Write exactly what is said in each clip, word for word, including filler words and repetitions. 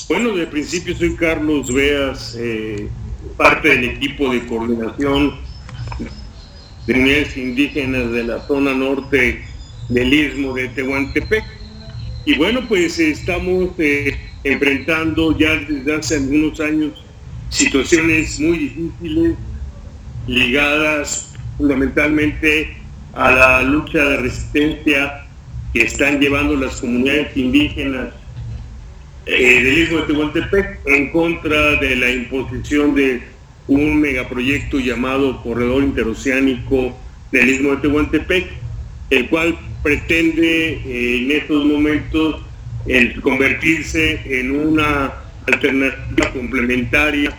Bueno, de principio soy Carlos Beas, eh, parte del equipo de coordinación de unidades indígenas de la zona norte del Istmo de Tehuantepec. Y bueno, pues eh, estamos eh, enfrentando ya desde hace algunos años situaciones muy difíciles ligadas fundamentalmente a la lucha de resistencia que están llevando las comunidades indígenas eh, del Istmo de Tehuantepec en contra de la imposición de un megaproyecto llamado Corredor Interoceánico del Istmo de Tehuantepec, el cual pretende eh, en estos momentos el convertirse en una alternativa complementaria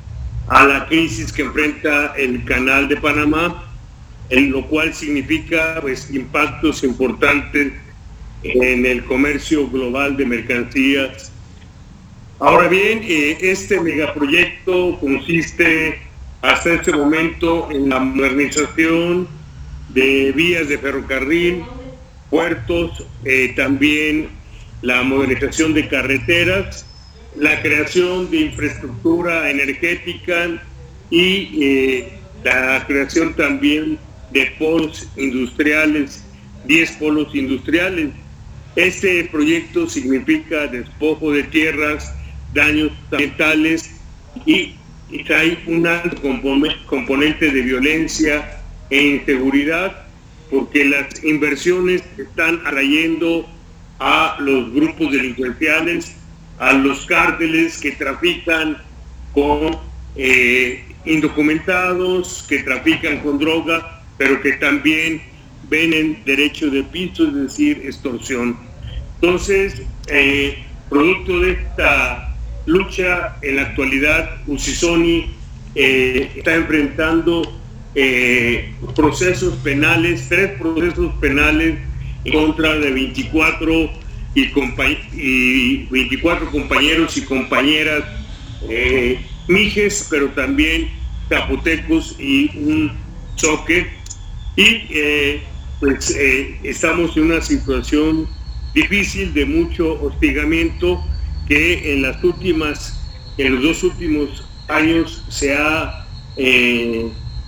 a la crisis que enfrenta el Canal de Panamá, en lo cual significa pues impactos importantes en el comercio global de mercancías. Ahora bien, eh, este megaproyecto consiste hasta este momento en la modernización de vías de ferrocarril, puertos, eh, también la modernización de carreteras, la creación de infraestructura energética y eh, la creación también de polos industriales, diez polos industriales. Este proyecto significa despojo de tierras, daños ambientales y, y trae un alto componente de violencia e inseguridad, porque las inversiones están atrayendo a los grupos delincuenciales, a los cárteles que trafican con eh, indocumentados, que trafican con droga, pero que también venden derecho de piso, es decir, extorsión. Entonces, eh, producto de esta lucha, en la actualidad, Usisoni eh, está enfrentando eh, procesos penales, tres procesos penales en contra de veinticuatro, y, compa- y veinticuatro compañeros y compañeras eh, mijes, pero también zapotecos y un choque. Y eh, pues eh, estamos en una situación difícil de mucho hostigamiento que en las últimas, en los dos últimos años se ha eh,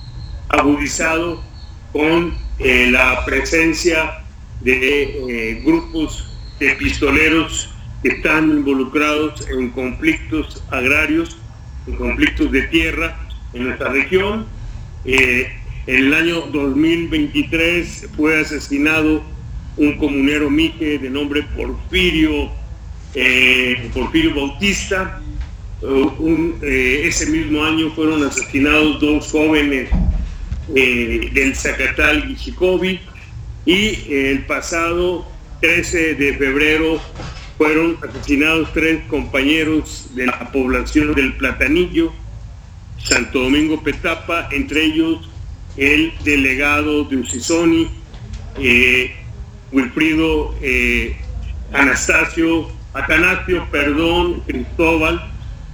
agudizado con eh, la presencia de eh, grupos de pistoleros que están involucrados en conflictos agrarios, en conflictos de tierra en nuestra región. Eh, en el año dos mil veintitrés fue asesinado un comunero mije de nombre Porfirio, eh, Porfirio Bautista. Uh, un, eh, ese mismo año fueron asesinados dos jóvenes eh, del Zacatal Guichicobi, y el pasado trece de febrero fueron asesinados tres compañeros de la población del Platanillo, Santo Domingo Petapa, entre ellos el delegado de Usisoni, eh, Wilfrido eh, Anastasio, Atanasio, perdón, Cristóbal,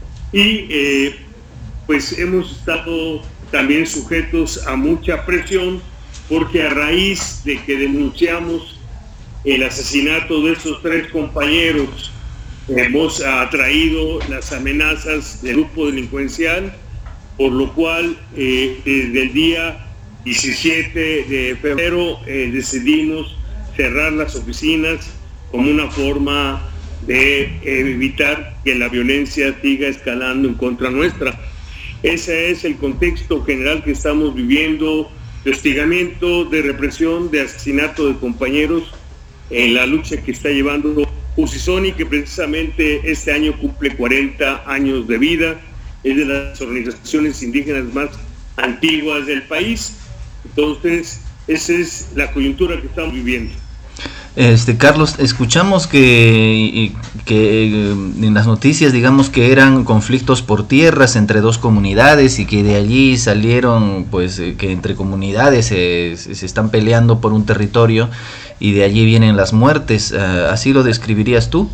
y eh, pues hemos estado también sujetos a mucha presión, porque a raíz de que denunciamos el asesinato de esos tres compañeros, hemos atraído las amenazas del grupo delincuencial, por lo cual eh, desde el día diecisiete de febrero eh, decidimos cerrar las oficinas como una forma de eh, evitar que la violencia siga escalando en contra nuestra. Ese es el contexto general que estamos viviendo, de hostigamiento, de represión, de asesinato de compañeros en la lucha que está llevando Usisoni, que precisamente este año cumple cuarenta años de vida, es de las organizaciones indígenas más antiguas del país. Entonces, esa es la coyuntura que estamos viviendo. Este Carlos, escuchamos que, que en las noticias, digamos, que eran conflictos por tierras entre dos comunidades, y que de allí salieron, pues, que entre comunidades se, se están peleando por un territorio, y de allí vienen las muertes. ¿Así lo describirías tú?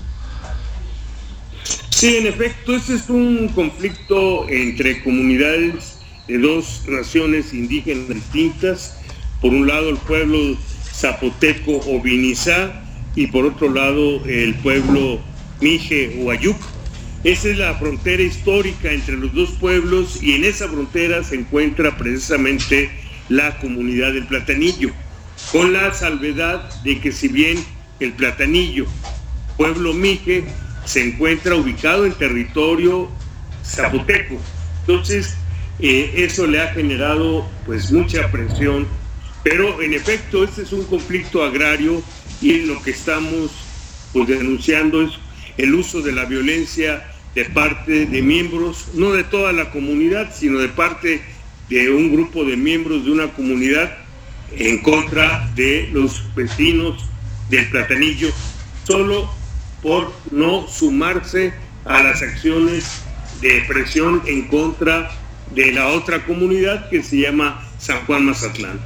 Sí, en efecto, este es un conflicto entre comunidades de dos naciones indígenas distintas. Por un lado, el pueblo zapoteco o Vinizá, y por otro lado el pueblo mije o ayuk. Esa es la frontera histórica entre los dos pueblos y en esa frontera se encuentra precisamente la comunidad del Platanillo, con la salvedad de que si bien el Platanillo, pueblo mije, se encuentra ubicado en territorio zapoteco, entonces eh, eso le ha generado pues mucha presión, pero en efecto este es un conflicto agrario y lo que estamos pues denunciando es el uso de la violencia de parte de miembros, no de toda la comunidad, sino de parte de un grupo de miembros de una comunidad en contra de los vecinos del Platanillo, solo por no sumarse a las acciones de presión en contra de la otra comunidad que se llama San Juan Mazatlán.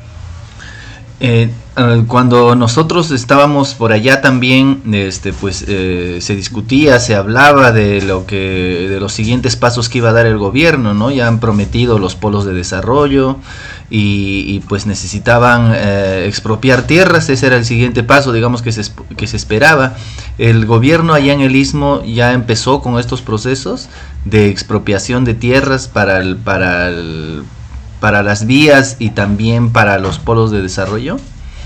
Eh, cuando nosotros estábamos por allá también, este, pues eh, se discutía, se hablaba de lo que, de los siguientes pasos que iba a dar el gobierno, ¿no? Ya han prometido los polos de desarrollo y, y pues necesitaban eh, expropiar tierras. Ese era el siguiente paso, digamos, que se, que se esperaba. El gobierno allá en el Istmo ya empezó con estos procesos de expropiación de tierras para el, para el para las vías y también para los polos de desarrollo.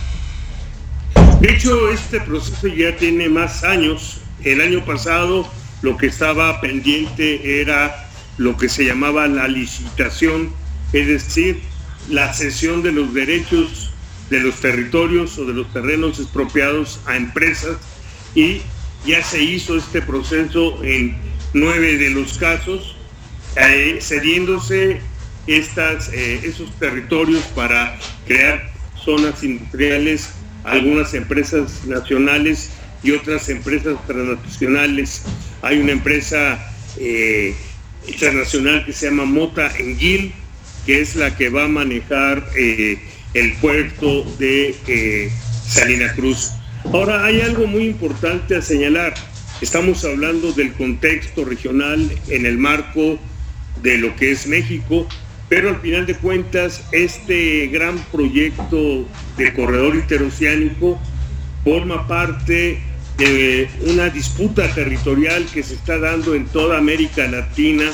De hecho, este proceso ya tiene más años. El año pasado lo que estaba pendiente era lo que se llamaba la licitación, es decir, la cesión de los derechos de los territorios o de los terrenos expropiados a empresas, y ya se hizo este proceso en nueve de los casos, eh, cediéndose Estas, eh, esos territorios para crear zonas industriales, algunas empresas nacionales y otras empresas transnacionales. Hay una empresa eh, transnacional que se llama Mota Engil, que es la que va a manejar eh, el puerto de eh, Salina Cruz. Ahora, hay algo muy importante a señalar. Estamos hablando del contexto regional en el marco de lo que es México, pero al final de cuentas este gran proyecto de corredor interoceánico forma parte de una disputa territorial que se está dando en toda América Latina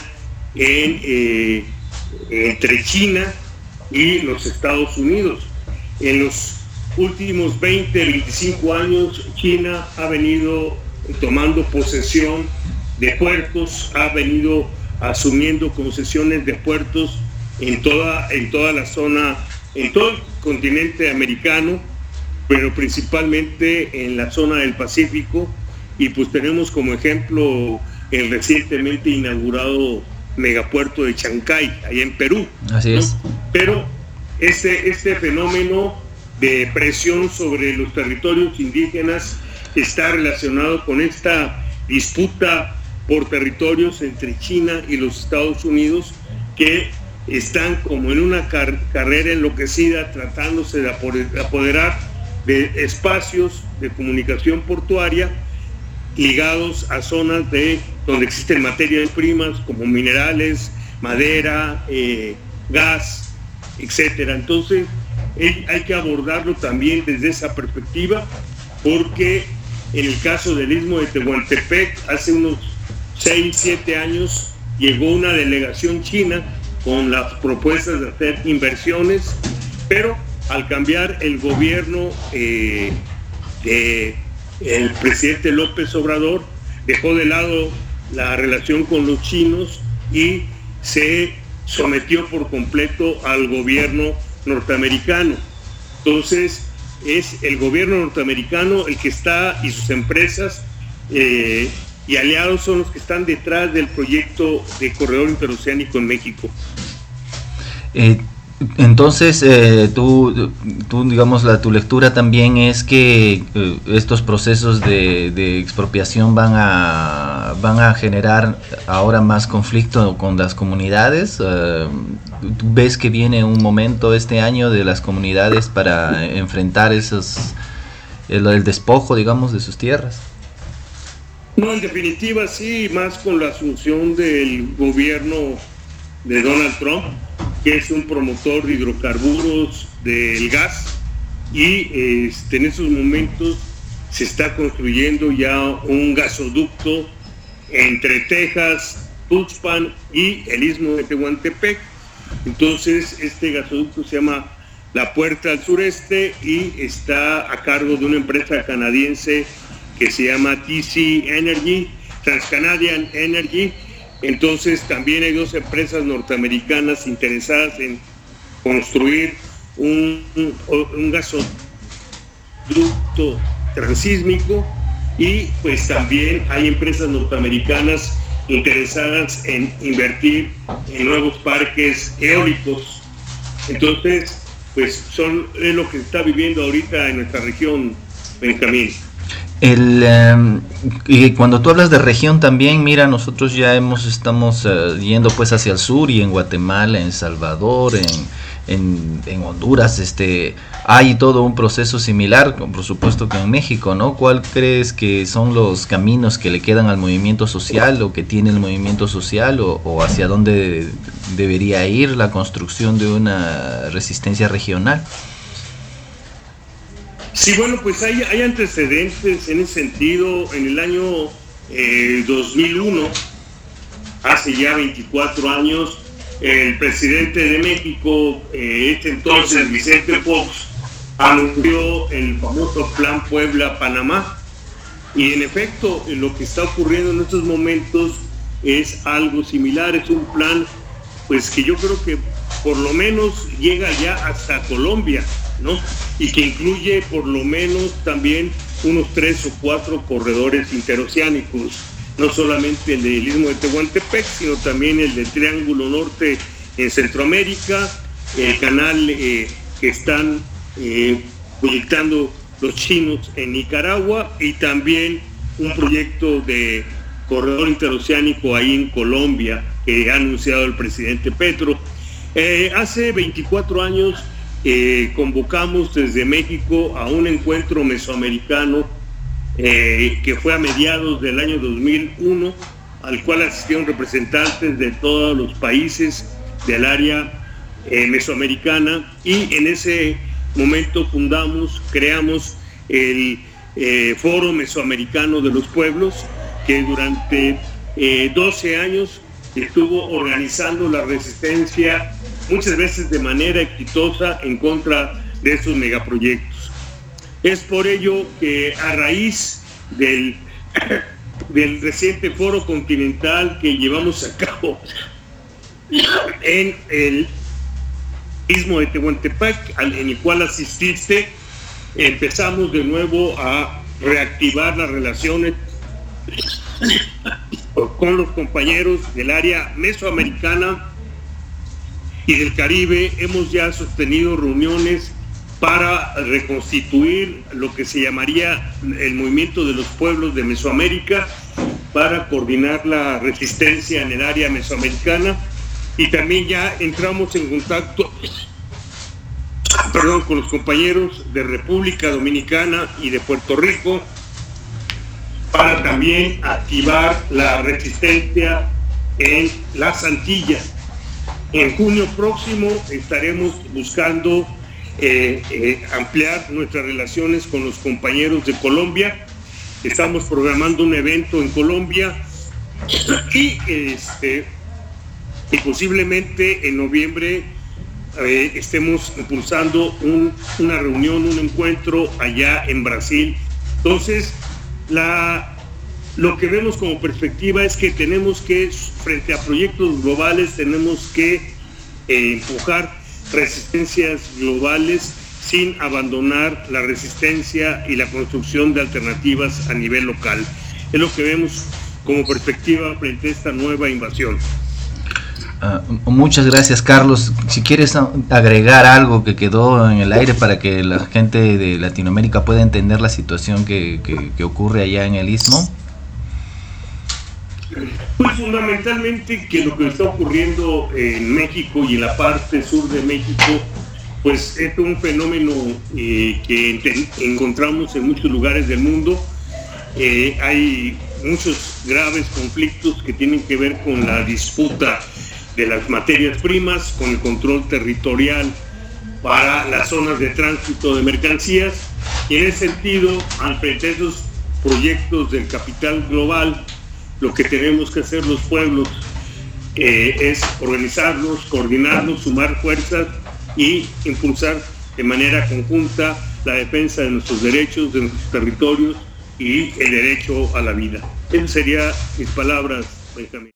en, eh, entre China y los Estados Unidos. En los últimos veinte, veinticinco años China ha venido tomando posesión de puertos, ha venido asumiendo concesiones de puertos en toda, en toda la zona, en todo el continente americano, pero principalmente en la zona del Pacífico, y pues tenemos como ejemplo el recientemente inaugurado megapuerto de Chancay, allá en Perú. Así es. ¿no? Pero este, este fenómeno de presión sobre los territorios indígenas está relacionado con esta disputa por territorios entre China y los Estados Unidos, que están como en una car- carrera enloquecida tratándose de apoderar de espacios de comunicación portuaria ligados a zonas de donde existen materias primas como minerales, madera, eh, gas, etcétera. Entonces hay, hay que abordarlo también desde esa perspectiva, porque en el caso del Istmo de Tehuantepec hace unos seis, siete años llegó una delegación china con las propuestas de hacer inversiones, pero al cambiar el gobierno eh, de el presidente López Obrador, dejó de lado la relación con los chinos y se sometió por completo al gobierno norteamericano. Entonces es el gobierno norteamericano el que está, y sus empresas eh, y aliados son los que están detrás del proyecto de corredor interoceánico en México. Eh, entonces, eh, tú, tú, digamos, la, tu lectura también es que eh, estos procesos de, de expropiación van a, van a generar ahora más conflicto con las comunidades. Eh, ¿Tú ves que viene un momento este año de las comunidades para enfrentar esos, el, el despojo, digamos, de sus tierras? No, en definitiva sí, más con la asunción del gobierno de Donald Trump, que es un promotor de hidrocarburos, del gas, y este, en esos momentos se está construyendo ya un gasoducto entre Texas, Tuxpan y el Istmo de Tehuantepec. Entonces este gasoducto se llama La Puerta al Sureste y está a cargo de una empresa canadiense que se llama T C Energy, TransCanadian Energy. Entonces también hay dos empresas norteamericanas interesadas en construir un, un, un gasoducto transísmico, y pues también hay empresas norteamericanas interesadas en invertir en nuevos parques eólicos. Entonces, pues son es lo que se está viviendo ahorita en nuestra región, Benjamín. El, eh, y cuando tú hablas de región también, mira, nosotros ya hemos estamos uh, yendo pues hacia el sur, y en Guatemala, en Salvador, en, en, en Honduras, este, hay todo un proceso similar, por supuesto que en México, ¿no? ¿Cuál crees que son los caminos que le quedan al movimiento social, o que tiene el movimiento social, o, o hacia dónde debería ir la construcción de una resistencia regional? Sí, bueno, pues hay, hay antecedentes en ese sentido. En el año eh, dos mil uno, hace ya veinticuatro años, el presidente de México, eh, este entonces Vicente Fox, anunció el famoso Plan Puebla-Panamá. Y en efecto, lo que está ocurriendo en estos momentos es algo similar. Es un plan, pues, que yo creo que por lo menos llega ya hasta Colombia, ¿no? Y que incluye por lo menos también unos tres o cuatro corredores interoceánicos, no solamente el del Istmo de Tehuantepec, sino también el del Triángulo Norte en Centroamérica, el canal eh, que están eh, proyectando los chinos en Nicaragua, y también un proyecto de corredor interoceánico ahí en Colombia que ha anunciado el presidente Petro. Eh, hace veinticuatro años Eh, convocamos desde México a un encuentro mesoamericano eh, que fue a mediados del año dos mil uno, al cual asistieron representantes de todos los países del área eh, mesoamericana, y en ese momento fundamos, creamos el eh, Foro Mesoamericano de los Pueblos, que durante eh, doce años estuvo organizando la resistencia, muchas veces de manera exitosa, en contra de estos megaproyectos. Es por ello que a raíz del, del reciente foro continental que llevamos a cabo en el Istmo de Tehuantepec, en el cual asististe, empezamos de nuevo a reactivar las relaciones con los compañeros del área mesoamericana y del Caribe. Hemos ya sostenido reuniones para reconstituir lo que se llamaría el movimiento de los pueblos de Mesoamérica, para coordinar la resistencia en el área mesoamericana, y también ya entramos en contacto perdón, con los compañeros de República Dominicana y de Puerto Rico, para también activar la resistencia en las Antillas. En junio próximo estaremos buscando eh, eh, ampliar nuestras relaciones con los compañeros de Colombia. Estamos programando un evento en Colombia, y, este, y posiblemente en noviembre eh, estemos impulsando un, una reunión, un encuentro allá en Brasil. Entonces, la... lo que vemos como perspectiva es que tenemos que, frente a proyectos globales, tenemos que eh, empujar resistencias globales sin abandonar la resistencia y la construcción de alternativas a nivel local. Es lo que vemos como perspectiva frente a esta nueva invasión. Uh, muchas gracias, Carlos. Si quieres agregar algo que quedó en el aire para que la gente de Latinoamérica pueda entender la situación que, que, que ocurre allá en el Istmo. Pues fundamentalmente que lo que está ocurriendo en México y en la parte sur de México, pues es un fenómeno eh, que ent- encontramos en muchos lugares del mundo. Eh, hay muchos graves conflictos que tienen que ver con la disputa de las materias primas, con el control territorial para las zonas de tránsito de mercancías, y en ese sentido, al frente de esos proyectos del capital global, lo que tenemos que hacer los pueblos eh, es organizarnos, coordinarnos, sumar fuerzas y impulsar de manera conjunta la defensa de nuestros derechos, de nuestros territorios y el derecho a la vida. Esas serían mis palabras, Benjamín.